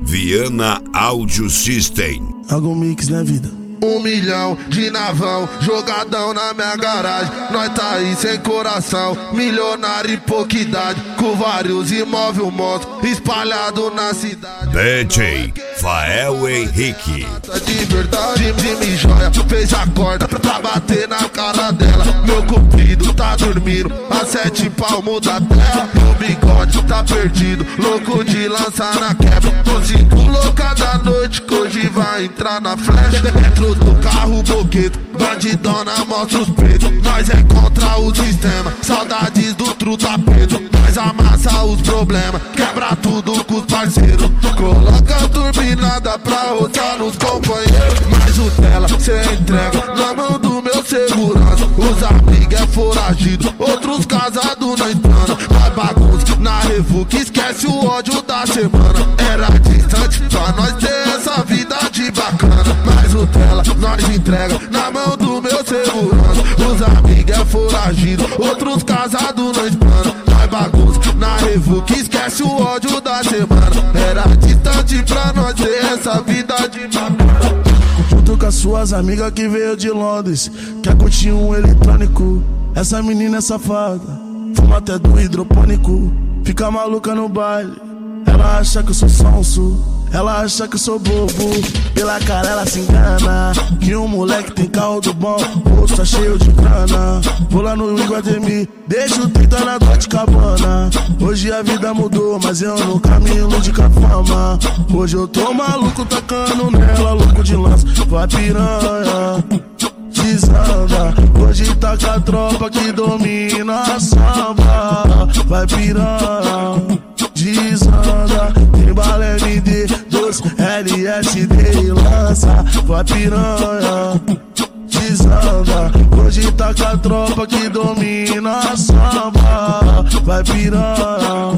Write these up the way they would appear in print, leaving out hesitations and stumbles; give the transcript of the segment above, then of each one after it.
Viana Audio System. Algum mix na vida. 1 milhão de navão, jogadão na minha garagem. Nós tá aí sem coração, milionário e pouca idade, com vários imóveis monstros espalhado na cidade. DJ Fael Henrique. De verdade, me joia, fez a corda pra bater na cara dela. Meu cupido tá dormindo a 7 palmos da terra. Meu bigode tá perdido, louco de lançar na quebra. Tô 5 louca da noite que hoje vai entrar na flecha. Dentro do carro boqueto, bandidona mostra os peitos. Nós é contra o sistema, saudades do truta preto. Nós amassa os problemas, quebra tudo com os parceiros. Coloca a turbinada pra roçar nos companheiros. Mas o dela cê entrega na mão do meu segurança. Os amigos é foragido, outros casados na espana. Nós bagunça na revu que esquece o ódio da semana. Era distante pra nós ter essa vida de bacana. Mas o dela nós entrega na mão do meu segurança. Os amigos é foragido, outros casados na espana. Nós bagunça na revu que esquece o ódio da semana. Era distante pra nós ter essa vida de bacana. Junto com as suas amigas que veio de Londres, quer curtir um eletrônico. Essa menina é safada, fuma até do hidropônico. Fica maluca no baile, ela acha que eu sou sonso, ela acha que eu sou bobo. Pela cara ela se engana, que um moleque tem carro do bom, o outro tá cheio de grana. Vou lá no Iguatemi, deixo 30 na Dolce Gabbana. Hoje a vida mudou, mas eu nunca me iludi com a fama. Hoje eu tô maluco tacando nela, louco de lança, vai piranha, desanda. Hoje tá com a tropa que domina a samba. Vai piranha, desanda. Tem bala MD, doce, LSD e lança. Vai piranha, desanda. Hoje tá com a tropa que domina a samba. Vai piranha,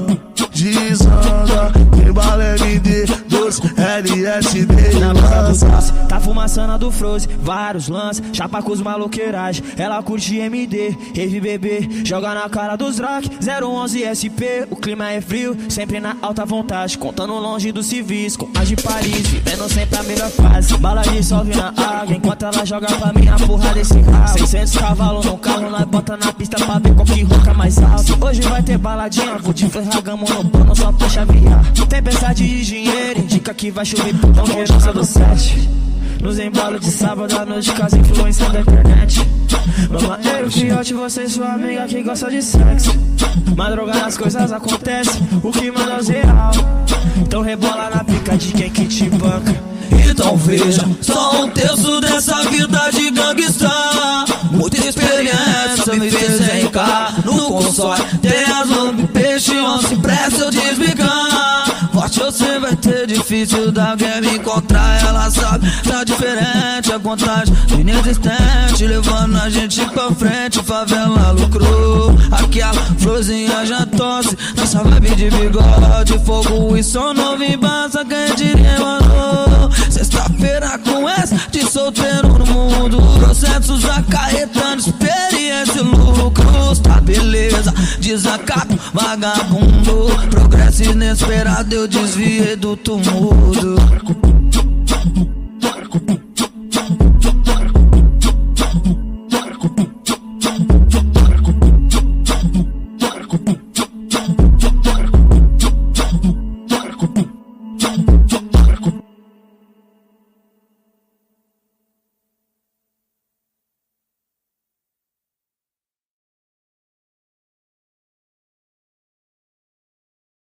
desanda. Tem bala MD, doce, LSD e lança. Tá fumaçando do Froze, vários lances, chapa com os maloqueiragem. Ela curte MD, rave bebê, joga na cara dos rock, 011 SP. O clima é frio, sempre na alta vontade, contando longe dos civis, com as de Paris, vivendo sempre a melhor fase. Bala dissolve na água, enquanto ela joga pra mim a porra desse carro. 600 cavalos no carro, nós bota na pista pra ver qual que ronca mais alto. Hoje vai ter baladinha, vou te ferragamo no pano só pra chavear. Tempestade de dinheiro, indica que vai chover por tão gerosa do 7. Nos embalos de sábado à noite, com as influências da internet. Mama, eu, fiote, você e sua amiga que gosta de sexo. Madrugada as coisas acontecem, o que manda é real. Então rebola na pica de quem que te banca. Então veja, só 1/3 dessa vida de gangsta. Muita experiência me fez encar no console. Tem as lobby, peixe, onça, presta eu desbicar. Forte você vai ter, difícil da alguém me encontrar. Ela sabe, tá diferente, a contagem inexistente, levando a gente pra frente. Favela lucrou, aquela florzinha já tosse. Nessa vibe de bigode, fogo e som novo em basta. Quem diria, mano? Sexta-feira com essa, de solteiro no mundo. Processos acarretando experiência e lucros. Tá beleza, desacato, vagabundo. Progresso inesperado, eu desviei do tumulto.